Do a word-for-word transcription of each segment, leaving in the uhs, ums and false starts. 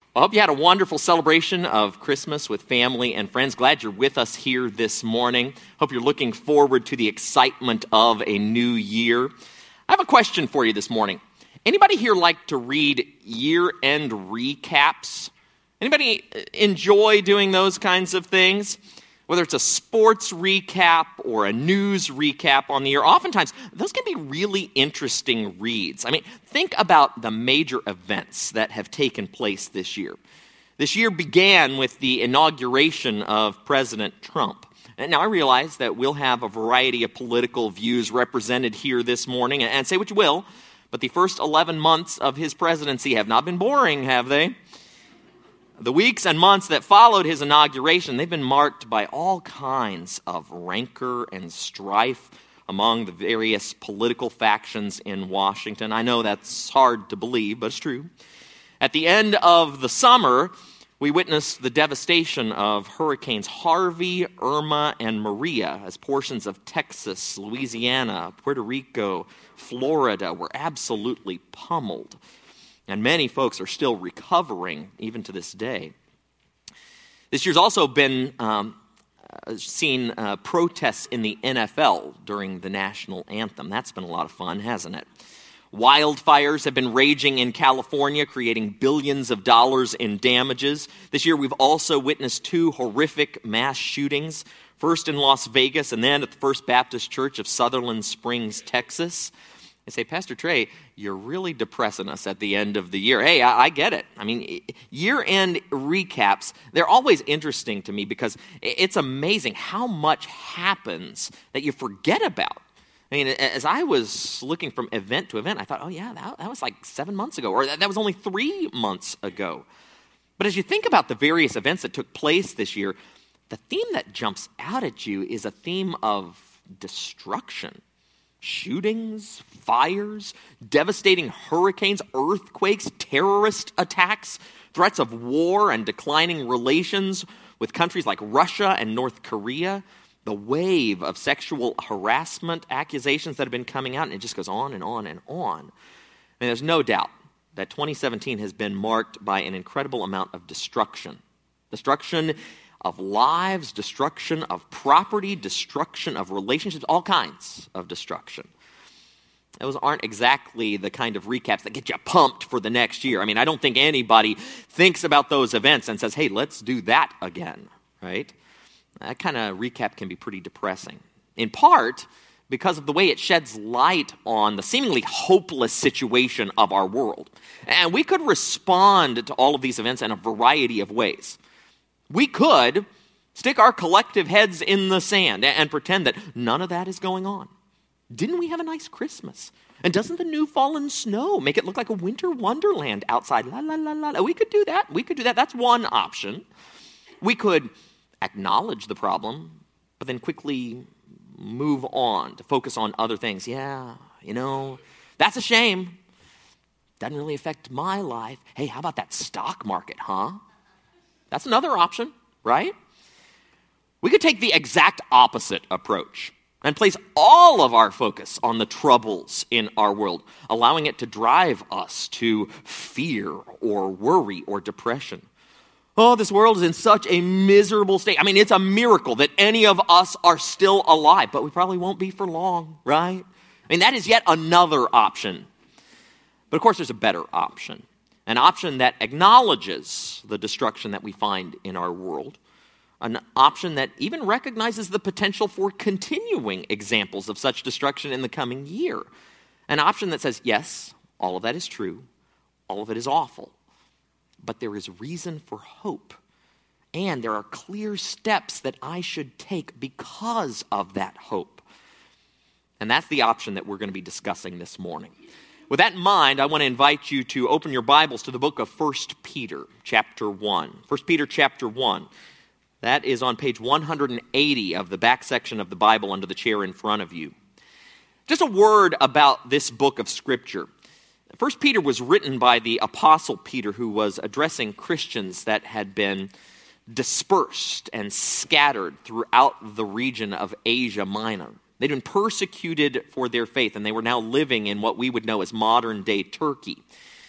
I hope you had a wonderful celebration of Christmas with family and friends. Glad you're with us here this morning. Hope you're looking forward to the excitement of a new year. I have a question for you this morning. Anybody here like to read year-end recaps? Anybody enjoy doing those kinds of things? Whether it's a sports recap or a news recap on the year, oftentimes those can be really interesting reads. I mean, think about the major events that have taken place this year. This year began with the inauguration of President Trump. And now I realize that we'll have a variety of political views represented here this morning, and say what you will, but the first eleven months of his presidency have not been boring, have they? The weeks and months that followed his inauguration, they've been marked by all kinds of rancor and strife among the various political factions in Washington. I know that's hard to believe, but it's true. At the end of the summer, we witnessed the devastation of Hurricanes Harvey, Irma, and Maria as portions of Texas, Louisiana, Puerto Rico, Florida were absolutely pummeled. And many folks are still recovering, even to this day. This year's also been um, seen uh, protests in the N F L during the national anthem. That's been a lot of fun, hasn't it? Wildfires have been raging in California, creating billions of dollars in damages. This year we've also witnessed two horrific mass shootings, first in Las Vegas and then at the First Baptist Church of Sutherland Springs, Texas. I say, Pastor Trey, you're really depressing us at the end of the year. Hey, I, I get it. I mean, year-end recaps, they're always interesting to me because it's amazing how much happens that you forget about. I mean, as I was looking from event to event, I thought, oh yeah, that, that was like seven months ago, or that, that was only three months ago. But as you think about the various events that took place this year, the theme that jumps out at you is a theme of destruction. Shootings, fires, devastating hurricanes, earthquakes, terrorist attacks, threats of war and declining relations with countries like Russia and North Korea, the wave of sexual harassment accusations that have been coming out, and it just goes on and on and on. I mean, there's no doubt that twenty seventeen has been marked by an incredible amount of destruction. Destruction of lives, destruction of property, destruction of relationships, all kinds of destruction. Those aren't exactly the kind of recaps that get you pumped for the next year. I mean, I don't think anybody thinks about those events and says, hey, let's do that again, right? That kind of recap can be pretty depressing, in part because of the way it sheds light on the seemingly hopeless situation of our world. And we could respond to all of these events in a variety of ways. We could stick our collective heads in the sand and pretend that none of that is going on. Didn't we have a nice Christmas? And doesn't the new fallen snow make it look like a winter wonderland outside? La, la, la, la. We could do that. We could do that. That's one option. We could acknowledge the problem, but then quickly move on to focus on other things. Yeah, you know, that's a shame. Doesn't really affect my life. Hey, how about that stock market, huh? That's another option, right? We could take the exact opposite approach and place all of our focus on the troubles in our world, allowing it to drive us to fear or worry or depression. Oh, this world is in such a miserable state. I mean, it's a miracle that any of us are still alive, but we probably won't be for long, right? I mean, that is yet another option. But of course, there's a better option. An option that acknowledges the destruction that we find in our world. An option that even recognizes the potential for continuing examples of such destruction in the coming year. An option that says, yes, all of that is true. All of it is awful. But there is reason for hope. And there are clear steps that I should take because of that hope. And that's the option that we're going to be discussing this morning. With that in mind, I want to invite you to open your Bibles to the book of First Peter, chapter one. First Peter, chapter one. That is on page one hundred eighty of the back section of the Bible under the chair in front of you. Just a word about this book of Scripture. First Peter was written by the Apostle Peter, who was addressing Christians that had been dispersed and scattered throughout the region of Asia Minor. They'd been persecuted for their faith, and they were now living in what we would know as modern-day Turkey.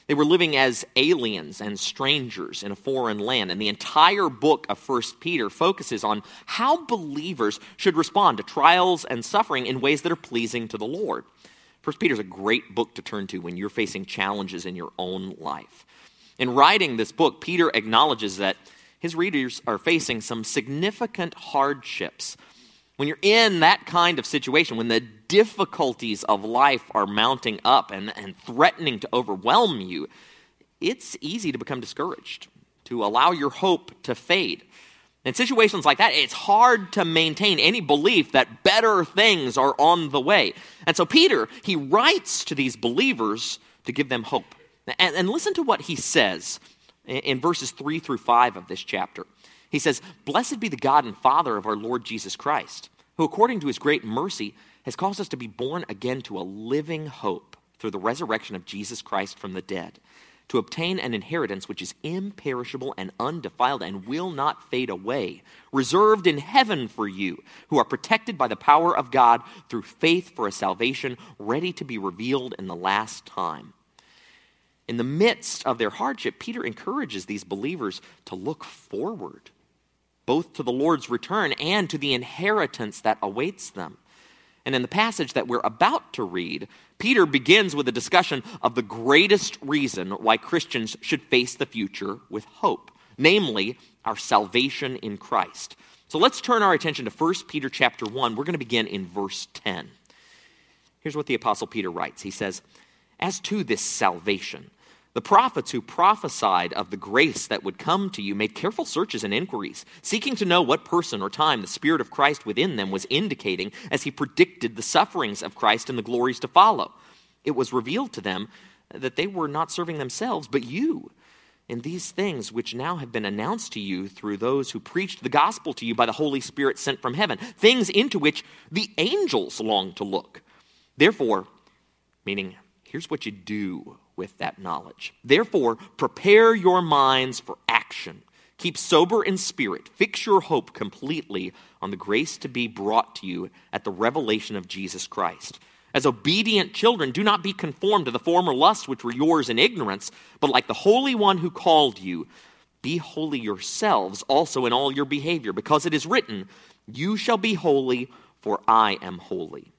They were living as aliens and strangers in a foreign land. And the entire book of First Peter focuses on how believers should respond to trials and suffering in ways that are pleasing to the Lord. First Peter is a great book to turn to when you're facing challenges in your own life. In writing this book, Peter acknowledges that his readers are facing some significant hardships. When you're in that kind of situation, when the difficulties of life are mounting up and, and threatening to overwhelm you, it's easy to become discouraged, to allow your hope to fade. In situations like that, it's hard to maintain any belief that better things are on the way. And so Peter, he writes to these believers to give them hope. And, and listen to what he says in, in verses three through five of this chapter. He says, "Blessed be the God and Father of our Lord Jesus Christ, who according to his great mercy has caused us to be born again to a living hope through the resurrection of Jesus Christ from the dead, to obtain an inheritance which is imperishable and undefiled and will not fade away, reserved in heaven for you, who are protected by the power of God through faith for a salvation ready to be revealed in the last time." In the midst of their hardship, Peter encourages these believers to look forward, both to the Lord's return and to the inheritance that awaits them. And in the passage that we're about to read, Peter begins with a discussion of the greatest reason why Christians should face the future with hope, namely our salvation in Christ. So let's turn our attention to First Peter chapter one. We're going to begin in verse ten. Here's what the Apostle Peter writes. He says, "As to this salvation, the prophets who prophesied of the grace that would come to you made careful searches and inquiries, seeking to know what person or time the Spirit of Christ within them was indicating as he predicted the sufferings of Christ and the glories to follow. It was revealed to them that they were not serving themselves, but you, in these things which now have been announced to you through those who preached the gospel to you by the Holy Spirit sent from heaven, things into which the angels long to look. Therefore," meaning, here's what you do with that knowledge. "Therefore, prepare your minds for action. Keep sober in spirit. Fix your hope completely on the grace to be brought to you at the revelation of Jesus Christ. As obedient children, do not be conformed to the former lusts which were yours in ignorance, but like the Holy One who called you, be holy yourselves also in all your behavior, because it is written, 'You shall be holy, for I am holy.'"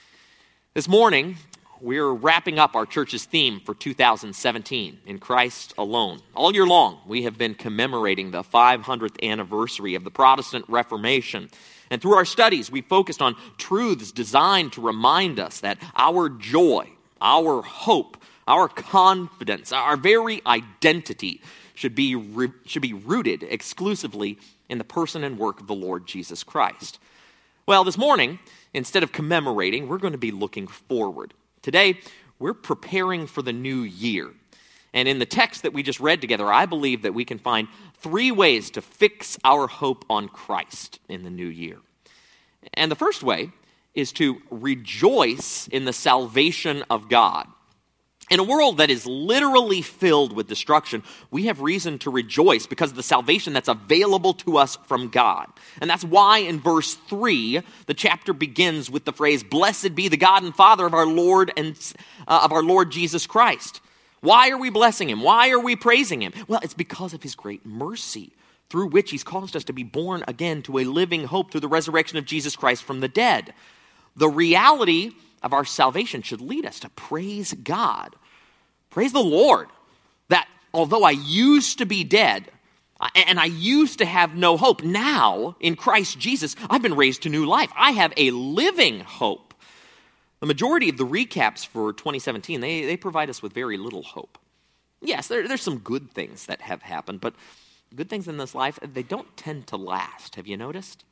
This morning, we're wrapping up our church's theme for two thousand seventeen, In Christ Alone. All year long, we have been commemorating the five hundredth anniversary of the Protestant Reformation. And through our studies, we focused on truths designed to remind us that our joy, our hope, our confidence, our very identity should be, re- should be rooted exclusively in the person and work of the Lord Jesus Christ. Well, this morning, instead of commemorating, we're going to be looking forward. Today, we're preparing for the new year. And in the text that we just read together, I believe that we can find three ways to fix our hope on Christ in the new year. And the first way is to rejoice in the salvation of God. In a world that is literally filled with destruction, we have reason to rejoice because of the salvation that's available to us from God. And that's why in verse three, the chapter begins with the phrase, "Blessed be the God and Father of our Lord and uh, of our Lord Jesus Christ." Why are we blessing him? Why are we praising him? Well, it's because of his great mercy, through which he's caused us to be born again to a living hope through the resurrection of Jesus Christ from the dead. The reality of our salvation should lead us to praise God. Praise the Lord that although I used to be dead and I used to have no hope, now in Christ Jesus, I've been raised to new life. I have a living hope. The majority of the recaps for twenty seventeen, they, they provide us with very little hope. Yes, there, there's some good things that have happened, but good things in this life, they don't tend to last. Have you noticed?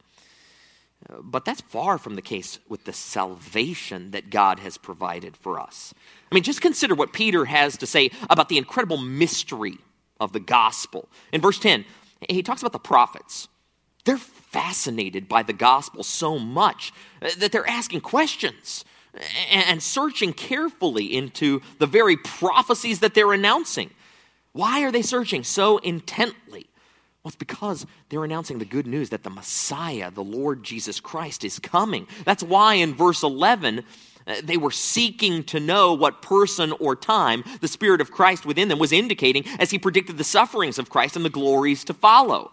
But that's far from the case with the salvation that God has provided for us. I mean, just consider what Peter has to say about the incredible mystery of the gospel. In verse ten, he talks about the prophets. They're fascinated by the gospel so much that they're asking questions and searching carefully into the very prophecies that they're announcing. Why are they searching so intently? Well, it's because they're announcing the good news that the Messiah, the Lord Jesus Christ, is coming. That's why in verse eleven, They were seeking to know what person or time the Spirit of Christ within them was indicating as he predicted the sufferings of Christ and the glories to follow.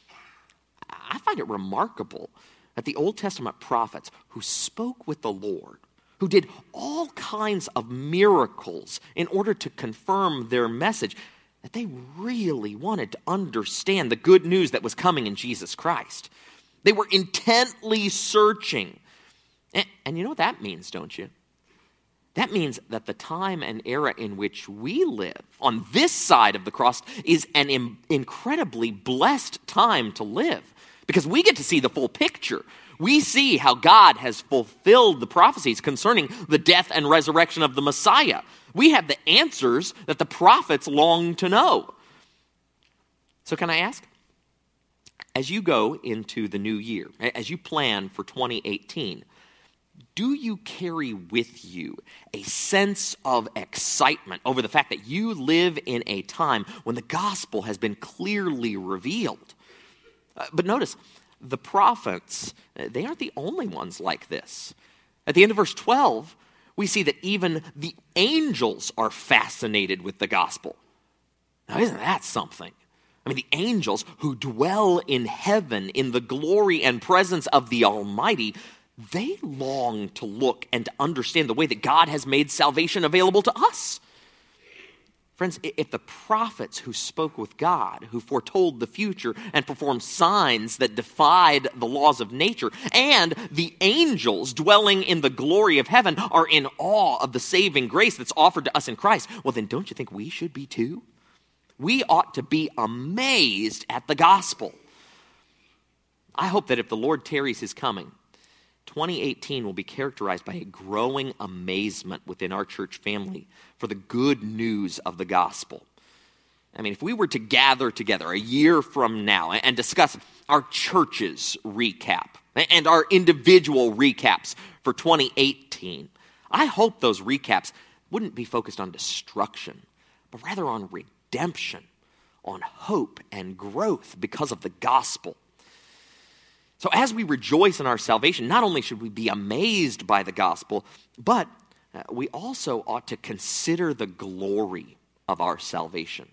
I find it remarkable that the Old Testament prophets who spoke with the Lord, who did all kinds of miracles in order to confirm their message, that they really wanted to understand the good news that was coming in Jesus Christ. They were intently searching. And, and you know what that means, don't you? That means that the time and era in which we live on this side of the cross is an im- incredibly blessed time to live, because we get to see the full picture. We see how God has fulfilled the prophecies concerning the death and resurrection of the Messiah. We have the answers that the prophets long to know. So can I ask, as you go into the new year, as you plan for twenty eighteen, do you carry with you a sense of excitement over the fact that you live in a time when the gospel has been clearly revealed? Uh, but notice, the prophets, they aren't the only ones like this. At the end of verse twelve, we see that even the angels are fascinated with the gospel. Now, isn't that something? I mean, the angels who dwell in heaven in the glory and presence of the Almighty, they long to look and to understand the way that God has made salvation available to us. Friends, if the prophets who spoke with God, who foretold the future and performed signs that defied the laws of nature, and the angels dwelling in the glory of heaven are in awe of the saving grace that's offered to us in Christ, well then don't you think we should be too? We ought to be amazed at the gospel. I hope that if the Lord tarries his coming, twenty eighteen will be characterized by a growing amazement within our church family for the good news of the gospel. I mean, if we were to gather together a year from now and discuss our church's recap and our individual recaps for twenty eighteen, I hope those recaps wouldn't be focused on destruction, but rather on redemption, on hope and growth because of the gospel. So as we rejoice in our salvation, not only should we be amazed by the gospel, but uh, we also ought to consider the glory of our salvation.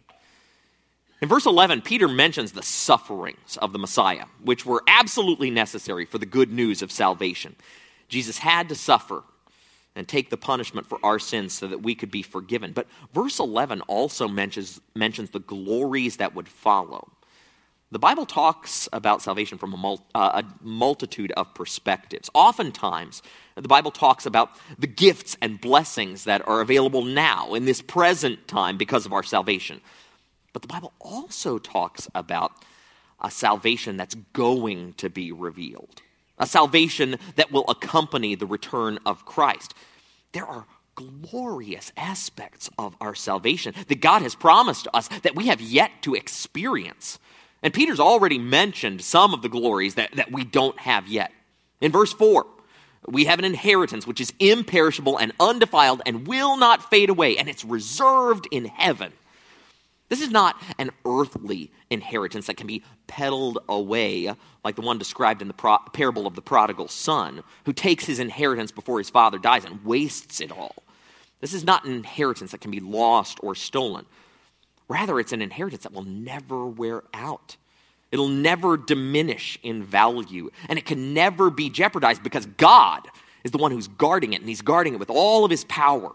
In verse eleven, Peter mentions the sufferings of the Messiah, which were absolutely necessary for the good news of salvation. Jesus had to suffer and take the punishment for our sins so that we could be forgiven. But verse eleven also mentions, mentions the glories that would follow. The Bible talks about salvation from a, mul- uh, a multitude of perspectives. Oftentimes, the Bible talks about the gifts and blessings that are available now in this present time because of our salvation. But the Bible also talks about a salvation that's going to be revealed, a salvation that will accompany the return of Christ. There are glorious aspects of our salvation that God has promised us that we have yet to experience. And Peter's already mentioned some of the glories that, that we don't have yet. In verse four, we have an inheritance which is imperishable and undefiled and will not fade away, and it's reserved in heaven. This is not an earthly inheritance that can be peddled away like the one described in the pro- parable of the prodigal son, who takes his inheritance before his father dies and wastes it all. This is not an inheritance that can be lost or stolen. Rather, it's an inheritance that will never wear out. It'll never diminish in value, and it can never be jeopardized because God is the one who's guarding it, and he's guarding it with all of his power.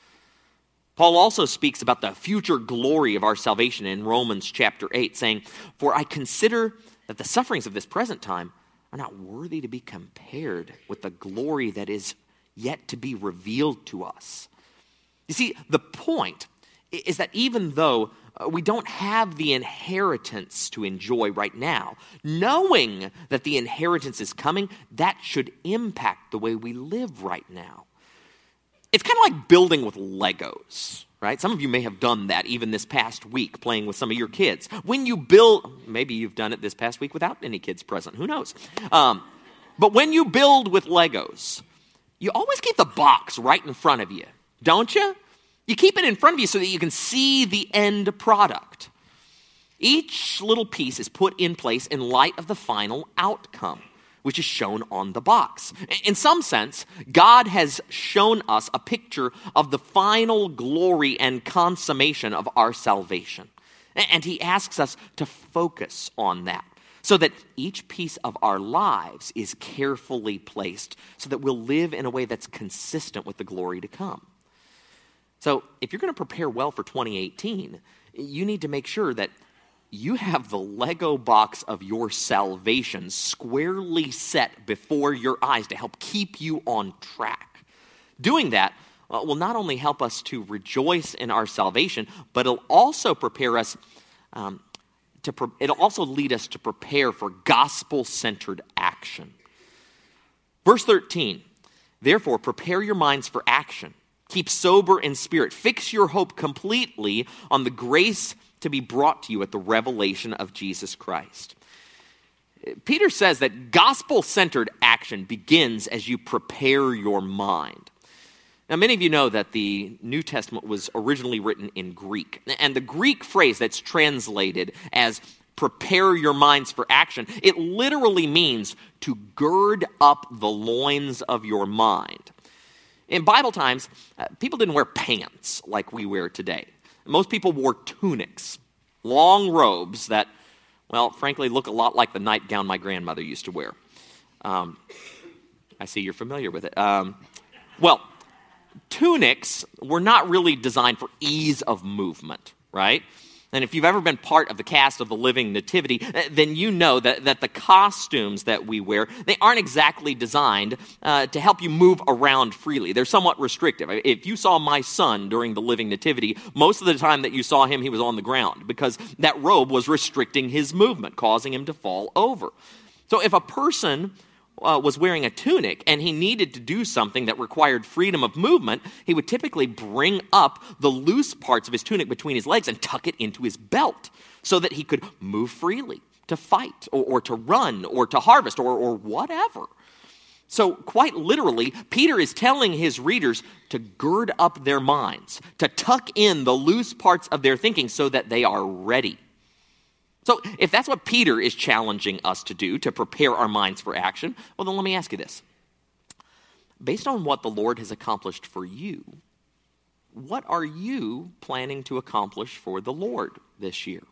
Paul also speaks about the future glory of our salvation in Romans chapter eight, saying, "For I consider that the sufferings of this present time are not worthy to be compared with the glory that is yet to be revealed to us." You see, the point is that even though we don't have the inheritance to enjoy right now, knowing that the inheritance is coming, that should impact the way we live right now. It's kind of like building with Legos, right? Some of you may have done that even this past week, playing with some of your kids. When you build, maybe you've done it this past week without any kids present, who knows? Um, but when you build with Legos, you always keep the box right in front of you, don't you? You keep it in front of you so that you can see the end product. Each little piece is put in place in light of the final outcome. which is shown on the box. In some sense, God has shown us a picture of the final glory and consummation of our salvation. And he asks us to focus on that so that each piece of our lives is carefully placed so that we'll live in a way that's consistent with the glory to come. So if you're going to prepare well for twenty eighteen, you need to make sure that you have the Lego box of your salvation squarely set before your eyes to help keep you on track. Doing that uh, will not only help us to rejoice in our salvation, but it'll also prepare us, um, to pre- it'll also lead us to prepare for gospel-centered action. Verse thirteen, therefore prepare your minds for action. Keep sober in spirit. Fix your hope completely on the grace to be brought to you at the revelation of Jesus Christ. Peter says that gospel-centered action begins as you prepare your mind. Now, many of you know that the New Testament was originally written in Greek. And the Greek phrase that's translated as prepare your minds for action, it literally means to gird up the loins of your mind. In Bible times, uh, people didn't wear pants like we wear today. Most people wore tunics, long robes that, well, frankly, look a lot like the nightgown my grandmother used to wear. Um, I see you're familiar with it. Um, well, tunics were not really designed for ease of movement, right? And if you've ever been part of the cast of the Living Nativity, then you know that, that the costumes that we wear, they aren't exactly designed uh, to help you move around freely. They're somewhat restrictive. If you saw my son during the Living Nativity, most of the time that you saw him, he was on the ground because that robe was restricting his movement, causing him to fall over. So if a person Uh, was wearing a tunic and he needed to do something that required freedom of movement, he would typically bring up the loose parts of his tunic between his legs and tuck it into his belt so that he could move freely to fight or, or to run or to harvest or, or whatever. So quite literally, Peter is telling his readers to gird up their minds, to tuck in the loose parts of their thinking so that they are ready. So if that's what Peter is challenging us to do, to prepare our minds for action, well, then let me ask you this. Based on what the Lord has accomplished for you, what are you planning to accomplish for the Lord this year?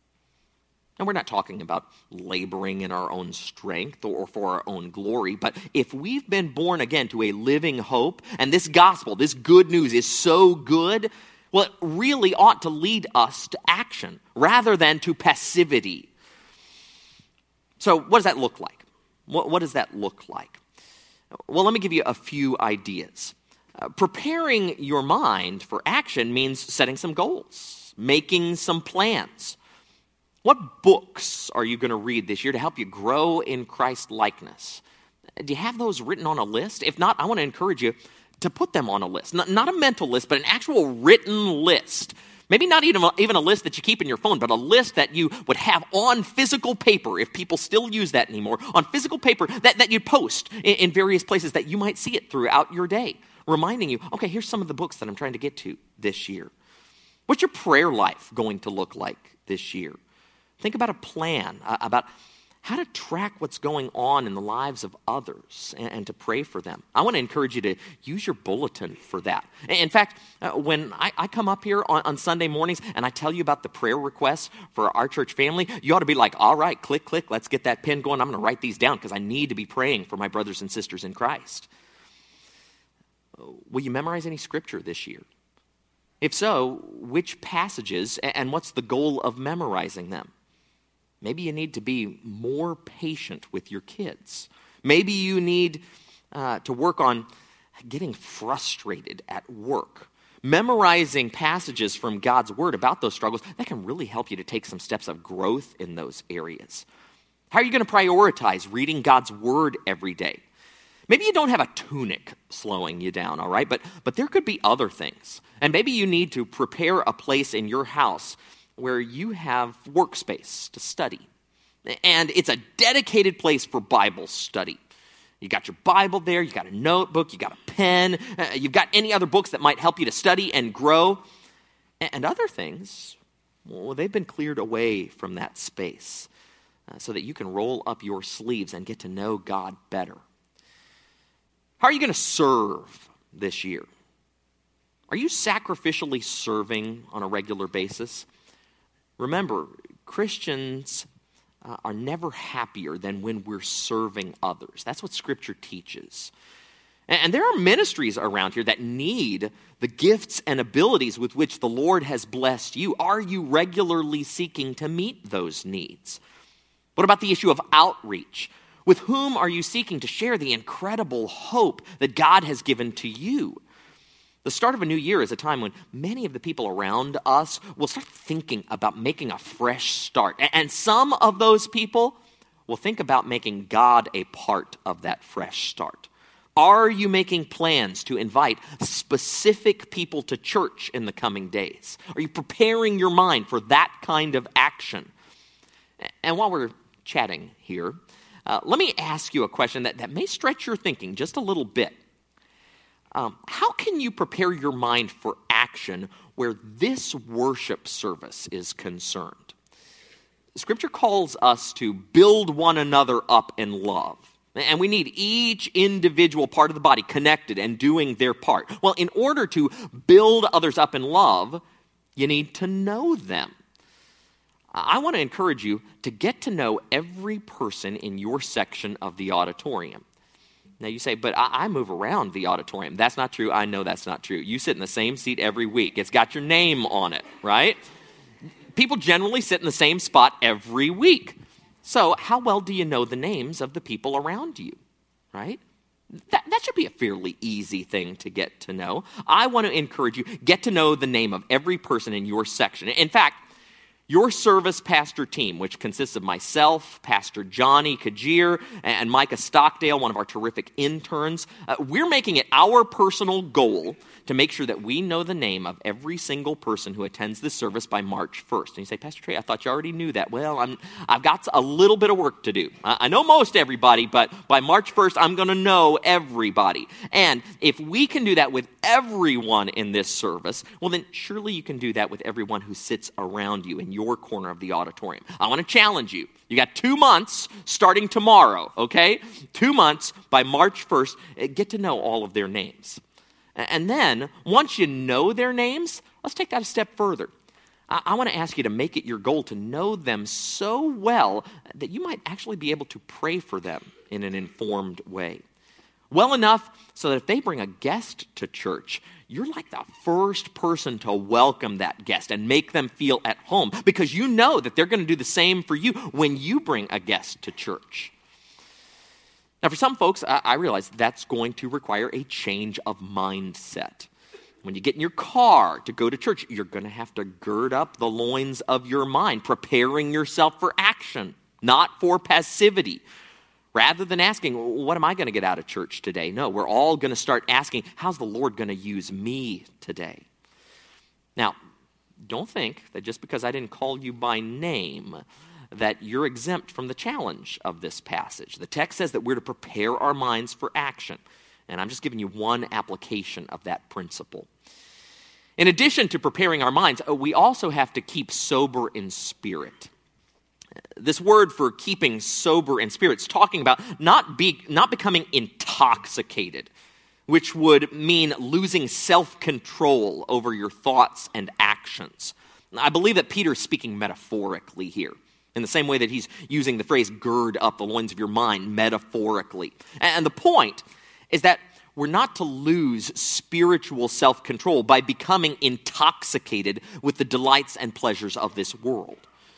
And we're not talking about laboring in our own strength or for our own glory, but if we've been born again to a living hope, and this gospel, this good news is so good, well, it really ought to lead us to action rather than to passivity. So what does that look like? What, what does that look like? Well, let me give you a few ideas. Uh, preparing your mind for action means setting some goals, making some plans. What books are you going to read this year to help you grow in Christ likeness? Do you have those written on a list? If not, I want to encourage you to put them on a list. Not, not a mental list, but an actual written list. Maybe not even a, even a list that you keep in your phone, but a list that you would have on physical paper, if people still use that anymore, on physical paper that, that you post in, in various places that you might see it throughout your day, reminding you, okay, here's some of the books that I'm trying to get to this year. What's your prayer life going to look like this year? Think about a plan, uh, about how to track what's going on in the lives of others and, and to pray for them. I want to encourage you to use your bulletin for that. In fact, uh, when I, I come up here on, on Sunday mornings and I tell you about the prayer requests for our church family, you ought to be like, all right, click, click, let's get that pen going. I'm going to write these down because I need to be praying for my brothers and sisters in Christ. Will you memorize any scripture this year? If so, which passages and what's the goal of memorizing them? Maybe you need to be more patient with your kids. Maybe you need uh, to work on getting frustrated at work. Memorizing passages from God's Word about those struggles, that can really help you to take some steps of growth in those areas. How are you going to prioritize reading God's Word every day? Maybe you don't have a tunic slowing you down, all right? But, but there could be other things. And maybe you need to prepare a place in your house where you have workspace to study. And it's a dedicated place for Bible study. You got your Bible there, you got a notebook, you got a pen, uh, you've got any other books that might help you to study and grow. And other things, well, they've been cleared away from that space. uh, so that you can roll up your sleeves and get to know God better. How are you going to serve this year? Are you sacrificially serving on a regular basis? Remember, Christians uh, are never happier than when we're serving others. That's what Scripture teaches. And, and there are ministries around here that need the gifts and abilities with which the Lord has blessed you. Are you regularly seeking to meet those needs? What about the issue of outreach? With whom are you seeking to share the incredible hope that God has given to you? The start of a new year is a time when many of the people around us will start thinking about making a fresh start. And some of those people will think about making God a part of that fresh start. Are you making plans to invite specific people to church in the coming days? Are you preparing your mind for that kind of action? And while we're chatting here, uh, let me ask you a question that, that may stretch your thinking just a little bit. Um, how can you prepare your mind for action where this worship service is concerned? Scripture calls us to build one another up in love. And we need each individual part of the body connected and doing their part. Well, in order to build others up in love, you need to know them. I want to encourage you to get to know every person in your section of the auditorium. Now you say, but I, I move around the auditorium. That's not true. I know that's not true. You sit in the same seat every week. It's got your name on it, right? People generally sit in the same spot every week. So how well do you know the names of the people around you, right? That, that should be a fairly easy thing to get to know. I want to encourage you, get to know the name of every person in your section. In fact, your service pastor team, which consists of myself, Pastor Johnny Kajir, and Micah Stockdale, one of our terrific interns, uh, we're making it our personal goal to make sure that we know the name of every single person who attends this service by March first. And you say, Pastor Trey, I thought you already knew that. Well, I'm, I've got a little bit of work to do. I, I know most everybody, but by March first, I'm going to know everybody. And if we can do that with everyone in this service, well, then surely you can do that with everyone who sits around you in your corner of the auditorium. I want to challenge you. You got two months starting tomorrow, okay? Two months by March first, get to know all of their names. And then, once you know their names, let's take that a step further. I, I want to ask you to make it your goal to know them so well that you might actually be able to pray for them in an informed way. Well enough so that if they bring a guest to church, you're like the first person to welcome that guest and make them feel at home because you know that they're going to do the same for you when you bring a guest to church. Now, for some folks, I, I realize that's going to require a change of mindset. When you get in your car to go to church, you're going to have to gird up the loins of your mind, preparing yourself for action, not for passivity. Rather than asking, what am I going to get out of church today? No, we're all going to start asking, how's the Lord going to use me today? Now, don't think that just because I didn't call you by name, that you're exempt from the challenge of this passage. The text says that we're to prepare our minds for action. And I'm just giving you one application of that principle. In addition to preparing our minds, we also have to keep sober in spirit. This word for keeping sober in spirit is talking about not be, not becoming intoxicated, which would mean losing self-control over your thoughts and actions. I believe that Peter's speaking metaphorically here, in the same way that he's using the phrase gird up the loins of your mind metaphorically. And the point is that we're not to lose spiritual self-control by becoming intoxicated with the delights and pleasures of this world.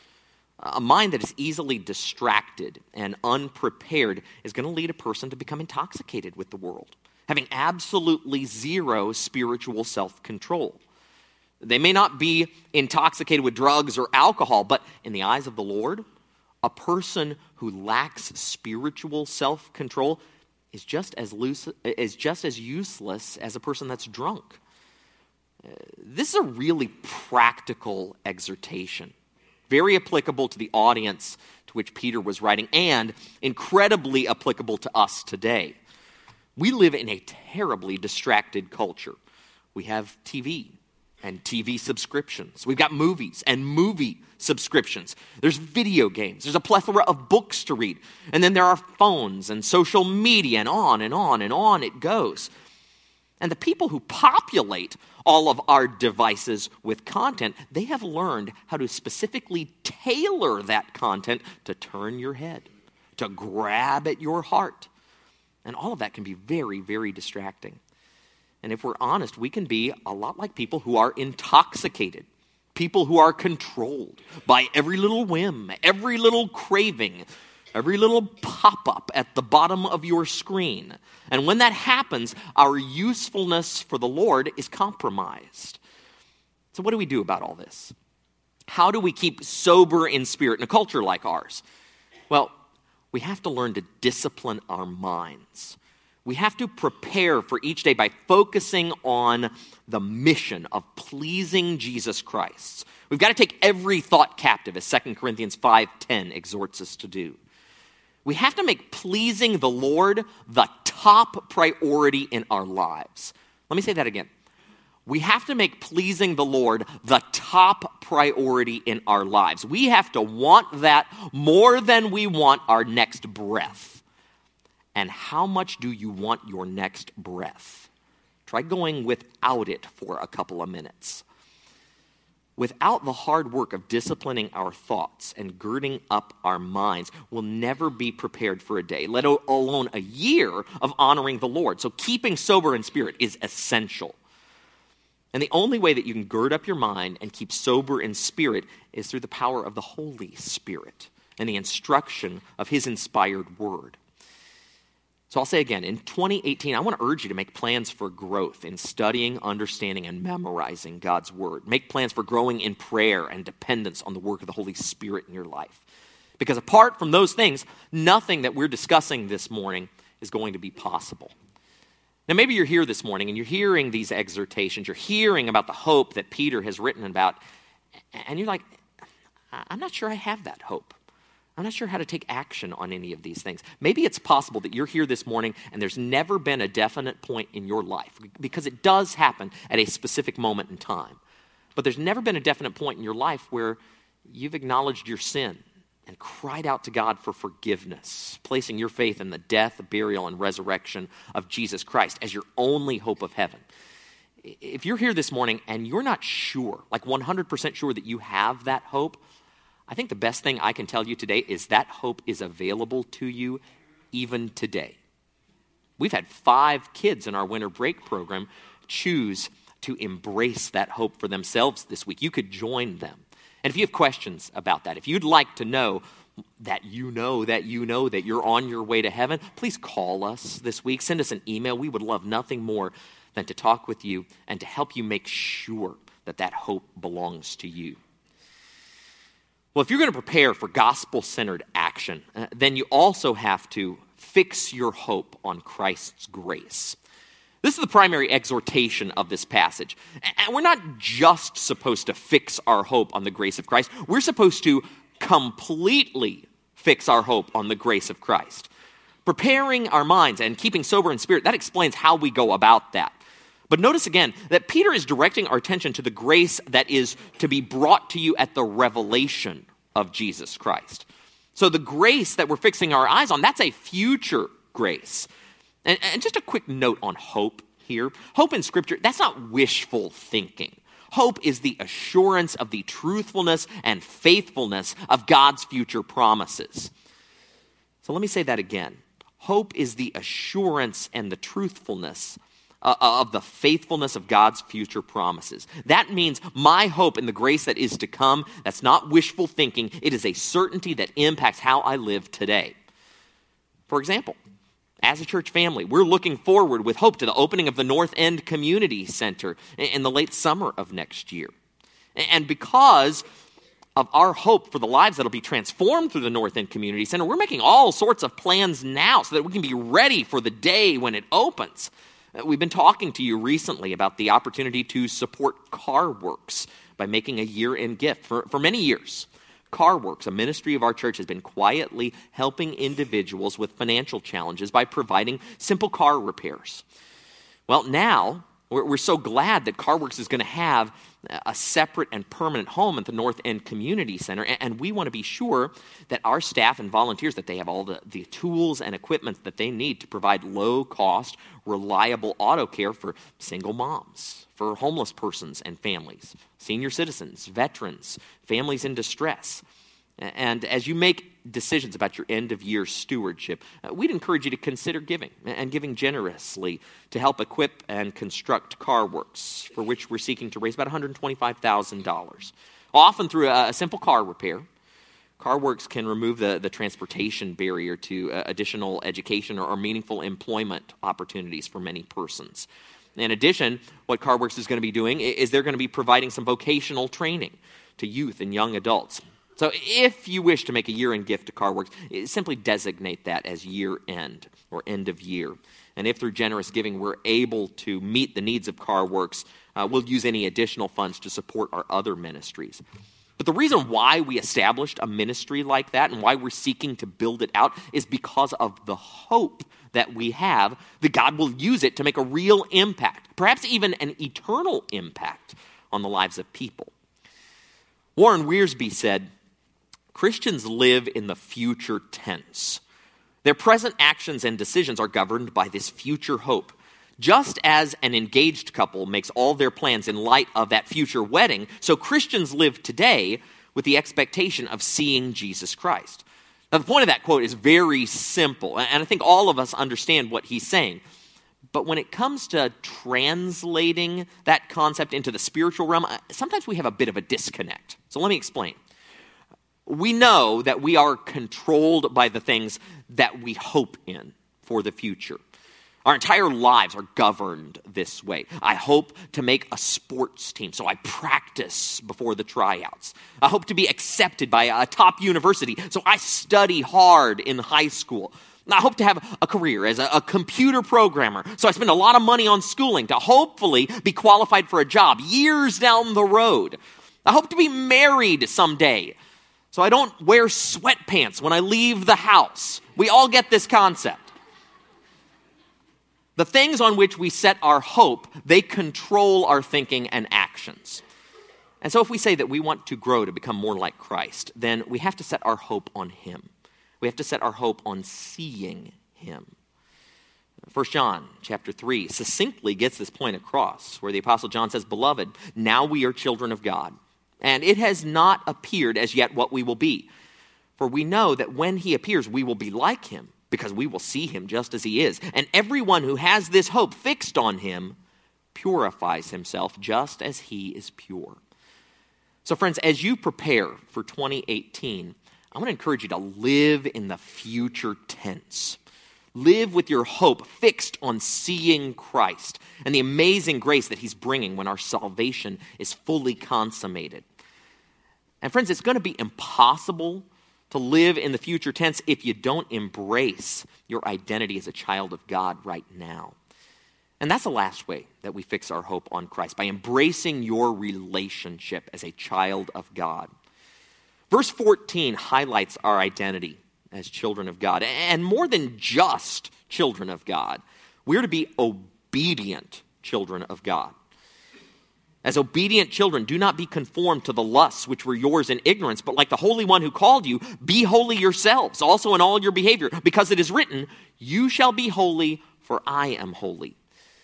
A mind that is easily distracted and unprepared is going to lead a person to become intoxicated with the world, having absolutely zero spiritual self-control. They may not be intoxicated with drugs or alcohol, but in the eyes of the Lord, a person who lacks spiritual self-control is just as loose, is just as useless as a person that's drunk. This is a really practical exhortation, very applicable to the audience to which Peter was writing, and incredibly applicable to us today. We live in a terribly distracted culture. We have T V, and T V subscriptions. We've got movies and movie subscriptions. There's video games. There's a plethora of books to read. And then there are phones and social media, and on and on and on it goes. And the people who populate all of our devices with content, they have learned how to specifically tailor that content to turn your head, to grab at your heart. And all of that can be very, very distracting. And if we're honest, we can be a lot like people who are intoxicated, people who are controlled by every little whim, every little craving, every little pop-up at the bottom of your screen. And when that happens, our usefulness for the Lord is compromised. So what do we do about all this? How do we keep sober in spirit in a culture like ours? Well, we have to learn to discipline our minds. We have to prepare for each day by focusing on the mission of pleasing Jesus Christ. We've got to take every thought captive, as Second Corinthians five ten exhorts us to do. We have to make pleasing the Lord the top priority in our lives. Let me say that again. We have to make pleasing the Lord the top priority in our lives. We have to want that more than we want our next breath. And how much do you want your next breath? Try going without it for a couple of minutes. Without the hard work of disciplining our thoughts and girding up our minds, we'll never be prepared for a day, let alone a year of honoring the Lord. So keeping sober in spirit is essential. And the only way that you can gird up your mind and keep sober in spirit is through the power of the Holy Spirit and the instruction of His inspired word. So I'll say again, in twenty eighteen, I want to urge you to make plans for growth in studying, understanding, and memorizing God's word. Make plans for growing in prayer and dependence on the work of the Holy Spirit in your life. Because apart from those things, nothing that we're discussing this morning is going to be possible. Now, maybe you're here this morning and you're hearing these exhortations. You're hearing about the hope that Peter has written about. And you're like, I'm not sure I have that hope. I'm not sure how to take action on any of these things. Maybe it's possible that you're here this morning and there's never been a definite point in your life, because it does happen at a specific moment in time. But there's never been a definite point in your life where you've acknowledged your sin and cried out to God for forgiveness, placing your faith in the death, burial, and resurrection of Jesus Christ as your only hope of heaven. If you're here this morning and you're not sure, like one hundred percent sure that you have that hope, I think the best thing I can tell you today is that hope is available to you even today. We've had five kids in our winter break program choose to embrace that hope for themselves this week. You could join them. And if you have questions about that, if you'd like to know that you know that you know that you're on your way to heaven, please call us this week. Send us an email. We would love nothing more than to talk with you and to help you make sure that that hope belongs to you. Well, if you're going to prepare for gospel-centered action, uh, then you also have to fix your hope on Christ's grace. This is the primary exhortation of this passage. And we're not just supposed to fix our hope on the grace of Christ. We're supposed to completely fix our hope on the grace of Christ. Preparing our minds and keeping sober in spirit, that explains how we go about that. But notice again that Peter is directing our attention to the grace that is to be brought to you at the revelation of Jesus Christ. So the grace that we're fixing our eyes on, that's a future grace. And, and just a quick note on hope here. Hope in Scripture, that's not wishful thinking. Hope is the assurance of the truthfulness and faithfulness of God's future promises. So let me say that again. Hope is the assurance and the truthfulness Uh, of the faithfulness of God's future promises. That means my hope in the grace that is to come, that's not wishful thinking. It is a certainty that impacts how I live today. For example, as a church family, we're looking forward with hope to the opening of the North End Community Center in the late summer of next year. And because of our hope for the lives that will be transformed through the North End Community Center, we're making all sorts of plans now so that we can be ready for the day when it opens. We've been talking to you recently about the opportunity to support CarWorks by making a year-end gift. For, for many years, CarWorks, a ministry of our church, has been quietly helping individuals with financial challenges by providing simple car repairs. Well, now We're, we're so glad that CarWorks is going to have a separate and permanent home at the North End Community Center, and, and we want to be sure that our staff and volunteers, that they have all the, the tools and equipment that they need to provide low-cost, reliable auto care for single moms, for homeless persons and families, senior citizens, veterans, families in distress. And as you make decisions about your end-of-year stewardship, uh, we'd encourage you to consider giving, and giving generously to help equip and construct CarWorks, for which we're seeking to raise about one hundred twenty-five thousand dollars. Often through a, a simple car repair, CarWorks can remove the, the transportation barrier to uh, additional education or, or meaningful employment opportunities for many persons. In addition, what CarWorks is going to be doing is they're going to be providing some vocational training to youth and young adults. So if you wish to make a year-end gift to CarWorks, simply designate that as year-end or end of year. And if through generous giving we're able to meet the needs of CarWorks, uh, we'll use any additional funds to support our other ministries. But the reason why we established a ministry like that and why we're seeking to build it out is because of the hope that we have that God will use it to make a real impact, perhaps even an eternal impact on the lives of people. Warren Wiersbe said, Christians live in the future tense. Their present actions and decisions are governed by this future hope. Just as an engaged couple makes all their plans in light of that future wedding, so Christians live today with the expectation of seeing Jesus Christ. Now, the point of that quote is very simple, and I think all of us understand what he's saying. But when it comes to translating that concept into the spiritual realm, sometimes we have a bit of a disconnect. So let me explain. We know that we are controlled by the things that we hope in for the future. Our entire lives are governed this way. I hope to make a sports team, so I practice before the tryouts. I hope to be accepted by a top university, so I study hard in high school. I hope to have a career as a, a computer programmer, so I spend a lot of money on schooling to hopefully be qualified for a job years down the road. I hope to be married someday, so I don't wear sweatpants when I leave the house. We all get this concept. The things on which we set our hope, they control our thinking and actions. And so if we say that we want to grow to become more like Christ, then we have to set our hope on him. We have to set our hope on seeing him. First John chapter three succinctly gets this point across, where the Apostle John says, Beloved, now we are children of God, and it has not appeared as yet what we will be. For we know that when he appears, we will be like him, because we will see him just as he is. And everyone who has this hope fixed on him purifies himself just as he is pure. So friends, as you prepare for twenty eighteen, I want to encourage you to live in the future tense. Live with your hope fixed on seeing Christ and the amazing grace that he's bringing when our salvation is fully consummated. And friends, it's going to be impossible to live in the future tense if you don't embrace your identity as a child of God right now. And that's the last way that we fix our hope on Christ, by embracing your relationship as a child of God. Verse fourteen highlights our identity as children of God. And more than just children of God, we're to be obedient children of God. As obedient children, do not be conformed to the lusts which were yours in ignorance, but like the Holy One who called you, be holy yourselves, also in all your behavior, because it is written, you shall be holy, for I am holy.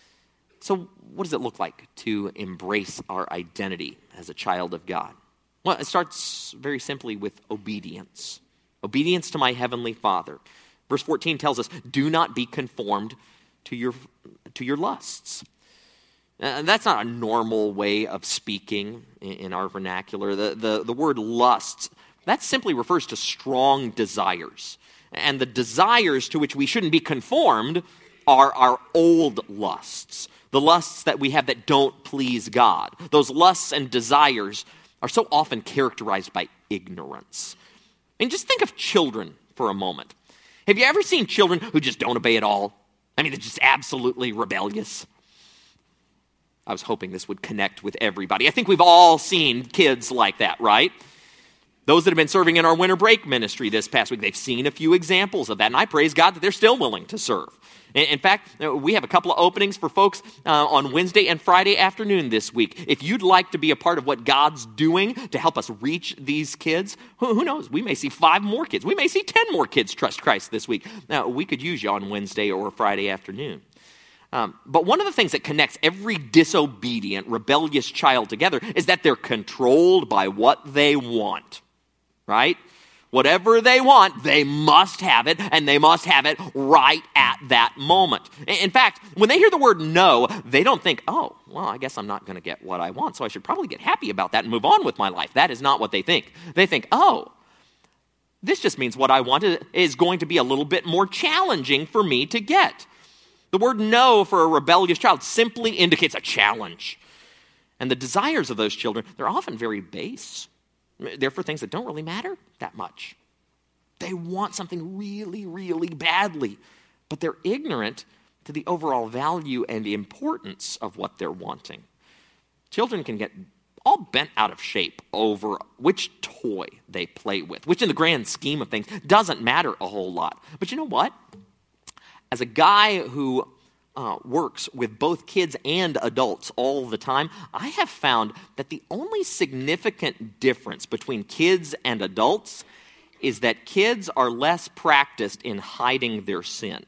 So what does it look like to embrace our identity as a child of God? Well, it starts very simply with obedience. Obedience to my heavenly Father. Verse fourteen tells us, do not be conformed to your, to your lusts. Uh, that's not a normal way of speaking in, in our vernacular. The, the, the word lusts, that simply refers to strong desires. And the desires to which we shouldn't be conformed are our old lusts. The lusts that we have that don't please God. Those lusts and desires are so often characterized by ignorance. I mean, just think of children for a moment. Have you ever seen children who just don't obey at all? I mean, they're just absolutely rebellious. I was hoping this would connect with everybody. I think we've all seen kids like that, right? Those that have been serving in our winter break ministry this past week, they've seen a few examples of that, and I praise God that they're still willing to serve. In fact, we have a couple of openings for folks uh, on Wednesday and Friday afternoon this week. If you'd like to be a part of what God's doing to help us reach these kids, who, who knows? We may see five more kids. We may see ten more kids trust Christ this week. Now, we could use you on Wednesday or Friday afternoon. Um, but one of the things that connects every disobedient, rebellious child together is that they're controlled by what they want, right? Whatever they want, they must have it, and they must have it right at that moment. In fact, when they hear the word no, they don't think, oh, well, I guess I'm not going to get what I want, so I should probably get happy about that and move on with my life. That is not what they think. They think, oh, this just means what I want is going to be a little bit more challenging for me to get. The word no for a rebellious child simply indicates a challenge. And the desires of those children, they're often very base. They're for things that don't really matter that much. They want something really, really badly, but they're ignorant to the overall value and importance of what they're wanting. Children can get all bent out of shape over which toy they play with, which in the grand scheme of things doesn't matter a whole lot. But you know what? As a guy who uh, works with both kids and adults all the time, I have found that the only significant difference between kids and adults is that kids are less practiced in hiding their sin.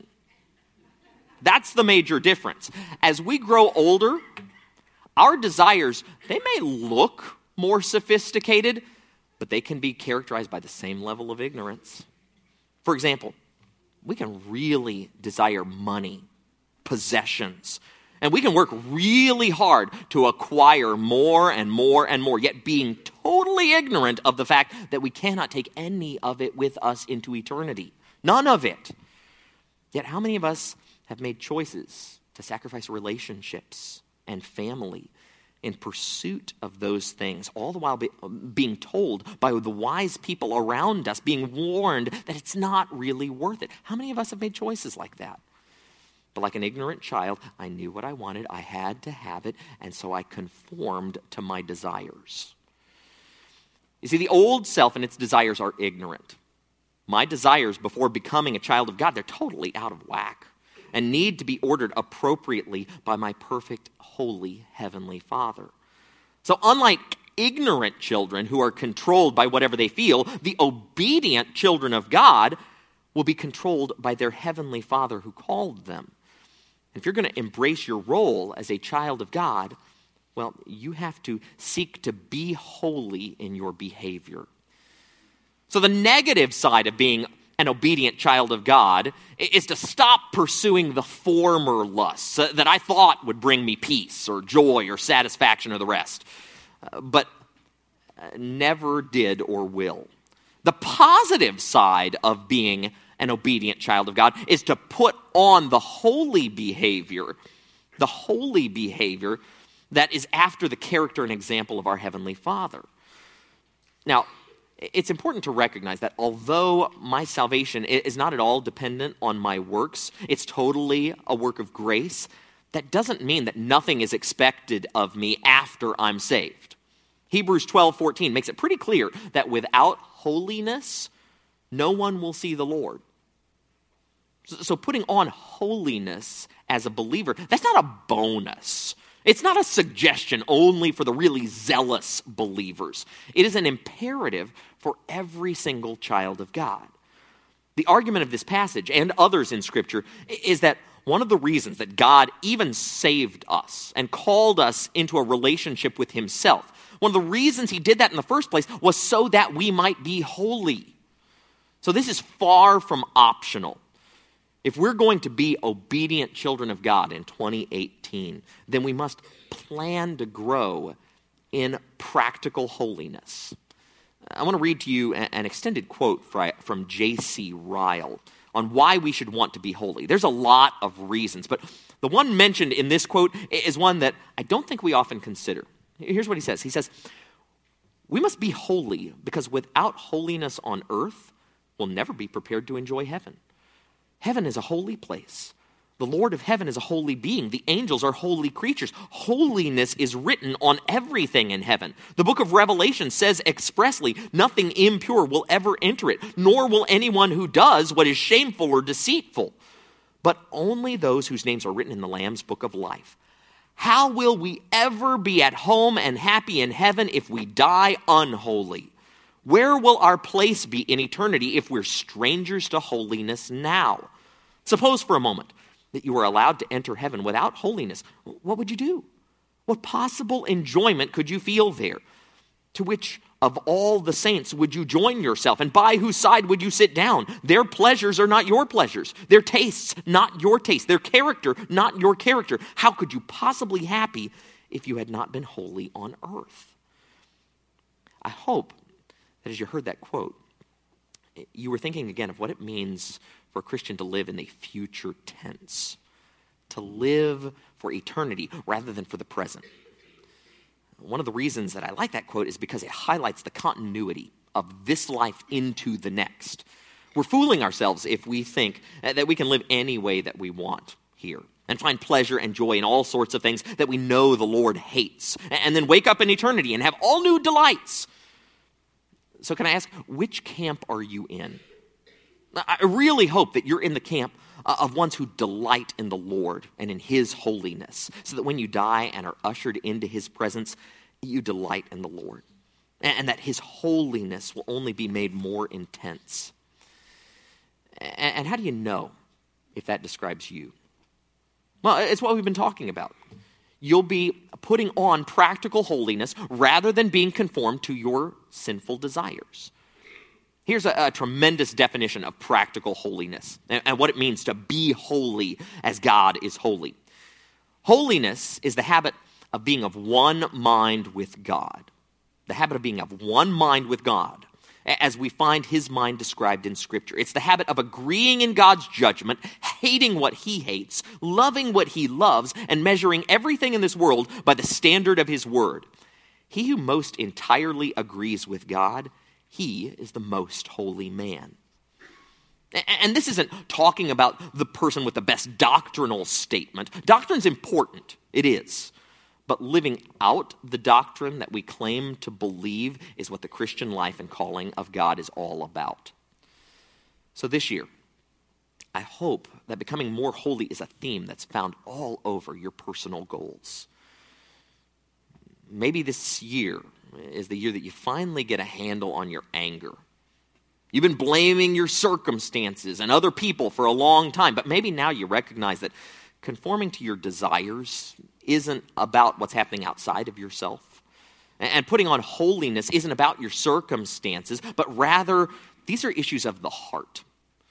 That's the major difference. As we grow older, our desires, they may look more sophisticated, but they can be characterized by the same level of ignorance. For example, we can really desire money, possessions, and we can work really hard to acquire more and more and more, yet being totally ignorant of the fact that we cannot take any of it with us into eternity. None of it. Yet how many of us have made choices to sacrifice relationships and family in pursuit of those things, all the while be, being told by the wise people around us, being warned that it's not really worth it? How many of us have made choices like that? But like an ignorant child, I knew what I wanted, I had to have it, and so I conformed to my desires. You see, the old self and its desires are ignorant. My desires before becoming a child of God, they're totally out of whack and need to be ordered appropriately by my perfect, holy, heavenly Father. So unlike ignorant children who are controlled by whatever they feel, the obedient children of God will be controlled by their heavenly Father who called them. If you're going to embrace your role as a child of God, well, you have to seek to be holy in your behavior. So the negative side of being an obedient child of God is to stop pursuing the former lusts that I thought would bring me peace or joy or satisfaction or the rest, but never did or will. The positive side of being an obedient child of God is to put on the holy behavior, the holy behavior that is after the character and example of our Heavenly Father. Now, it's important to recognize that although my salvation is not at all dependent on my works, it's totally a work of grace, that doesn't mean that nothing is expected of me after I'm saved. Hebrews twelve fourteen makes it pretty clear that without holiness, no one will see the Lord. So putting on holiness as a believer, that's not a bonus. It's not a suggestion only for the really zealous believers. It is an imperative for every single child of God. The argument of this passage and others in Scripture is that one of the reasons that God even saved us and called us into a relationship with himself, one of the reasons he did that in the first place was so that we might be holy. So this is far from optional. If we're going to be obedient children of God in twenty eighteen, then we must plan to grow in practical holiness. I want to read to you an extended quote from J C Ryle on why we should want to be holy. There's a lot of reasons, but the one mentioned in this quote is one that I don't think we often consider. Here's what he says. He says, "We must be holy because without holiness on earth, we'll never be prepared to enjoy heaven. Heaven is a holy place. The Lord of heaven is a holy being. The angels are holy creatures. Holiness is written on everything in heaven. The book of Revelation says expressly, nothing impure will ever enter it, nor will anyone who does what is shameful or deceitful, but only those whose names are written in the Lamb's book of life. How will we ever be at home and happy in heaven if we die unholy? Where will our place be in eternity if we're strangers to holiness now? Suppose for a moment that you were allowed to enter heaven without holiness. What would you do? What possible enjoyment could you feel there? To which of all the saints would you join yourself? And by whose side would you sit down? Their pleasures are not your pleasures. Their tastes, not your tastes. Their character, not your character. How could you possibly be happy if you had not been holy on earth? I hope that as you heard that quote, you were thinking again of what it means for a Christian to live in the future tense, to live for eternity rather than for the present. One of the reasons that I like that quote is because it highlights the continuity of this life into the next. We're fooling ourselves if we think that we can live any way that we want here and find pleasure and joy in all sorts of things that we know the Lord hates, and then wake up in eternity and have all new delights. So can I ask, which camp are you in? I really hope that you're in the camp of ones who delight in the Lord and in his holiness, so that when you die and are ushered into his presence, you delight in the Lord, and that his holiness will only be made more intense. And how do you know if that describes you? Well, it's what we've been talking about. You'll be putting on practical holiness rather than being conformed to your sinful desires. Here's a, a tremendous definition of practical holiness and, and what it means to be holy as God is holy. Holiness is the habit of being of one mind with God. The habit of being of one mind with God, as we find his mind described in Scripture. It's the habit of agreeing in God's judgment, hating what he hates, loving what he loves, and measuring everything in this world by the standard of his word. He who most entirely agrees with God, he is the most holy man. And this isn't talking about the person with the best doctrinal statement. Doctrine's important. It is. But living out the doctrine that we claim to believe is what the Christian life and calling of God is all about. So this year, I hope that becoming more holy is a theme that's found all over your personal goals. Maybe this year is the year that you finally get a handle on your anger. You've been blaming your circumstances and other people for a long time, but maybe now you recognize that conforming to your desires isn't about what's happening outside of yourself. And putting on holiness isn't about your circumstances, but rather these are issues of the heart.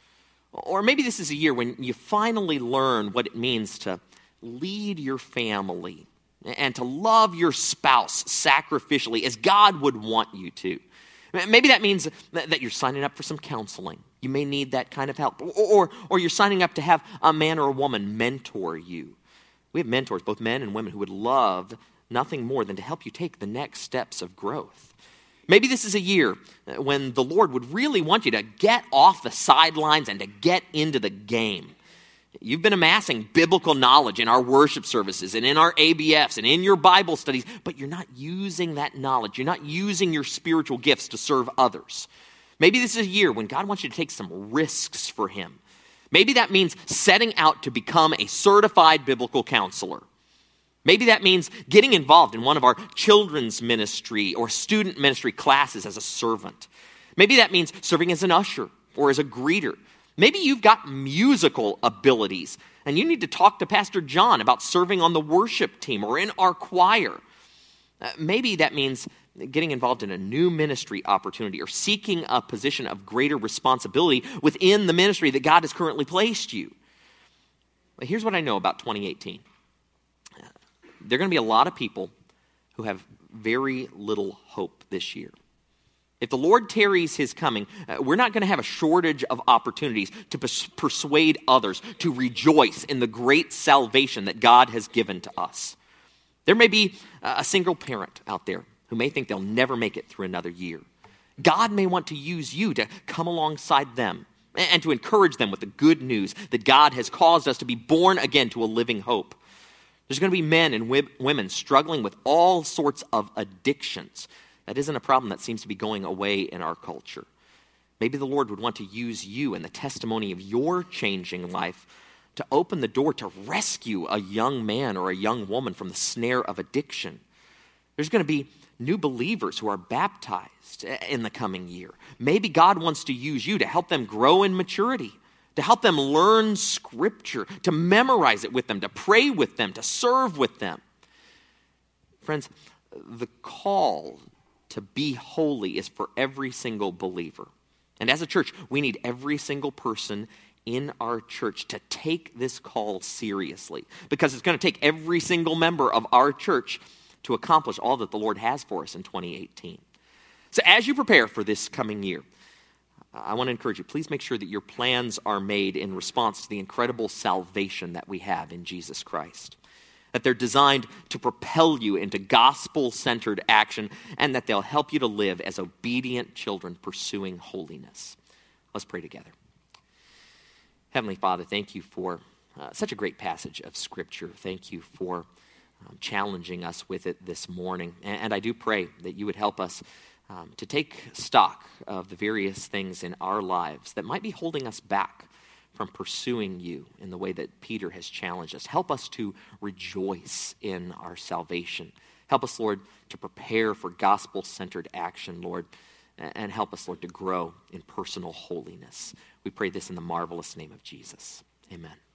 Or maybe this is a year when you finally learn what it means to lead your family and to love your spouse sacrificially as God would want you to. Maybe that means that you're signing up for some counseling. You may need that kind of help. Or, or, or you're signing up to have a man or a woman mentor you. We have mentors, both men and women, who would love nothing more than to help you take the next steps of growth. Maybe this is a year when the Lord would really want you to get off the sidelines and to get into the game. You've been amassing biblical knowledge in our worship services and in our A B Fs and in your Bible studies, but you're not using that knowledge. You're not using your spiritual gifts to serve others. Maybe this is a year when God wants you to take some risks for him. Maybe that means setting out to become a certified biblical counselor. Maybe that means getting involved in one of our children's ministry or student ministry classes as a servant. Maybe that means serving as an usher or as a greeter. Maybe you've got musical abilities and you need to talk to Pastor John about serving on the worship team or in our choir. Uh, maybe that means getting involved in a new ministry opportunity or seeking a position of greater responsibility within the ministry that God has currently placed you. But here's what I know about twenty eighteen. There are going to be a lot of people who have very little hope this year. If the Lord tarries his coming, uh, we're not going to have a shortage of opportunities to pers- persuade others to rejoice in the great salvation that God has given to us. There may be a single parent out there who may think they'll never make it through another year. God may want to use you to come alongside them and to encourage them with the good news that God has caused us to be born again to a living hope. There's going to be men and wi- women struggling with all sorts of addictions. That isn't a problem that seems to be going away in our culture. Maybe the Lord would want to use you and the testimony of your changing life to open the door to rescue a young man or a young woman from the snare of addiction. There's going to be new believers who are baptized in the coming year. Maybe God wants to use you to help them grow in maturity, to help them learn Scripture, to memorize it with them, to pray with them, to serve with them. Friends, the call to be holy is for every single believer. And as a church, we need every single person in our church to take this call seriously, because it's going to take every single member of our church to accomplish all that the Lord has for us in twenty eighteen. So as you prepare for this coming year, I want to encourage you, please make sure that your plans are made in response to the incredible salvation that we have in Jesus Christ. That they're designed to propel you into gospel-centered action, and that they'll help you to live as obedient children pursuing holiness. Let's pray together. Heavenly Father, thank you for uh, such a great passage of Scripture. Thank you for um, challenging us with it this morning. And, and I do pray that you would help us um, to take stock of the various things in our lives that might be holding us back from pursuing you in the way that Peter has challenged us. Help us to rejoice in our salvation. Help us, Lord, to prepare for gospel-centered action, Lord, and help us, Lord, to grow in personal holiness. We pray this in the marvelous name of Jesus. Amen.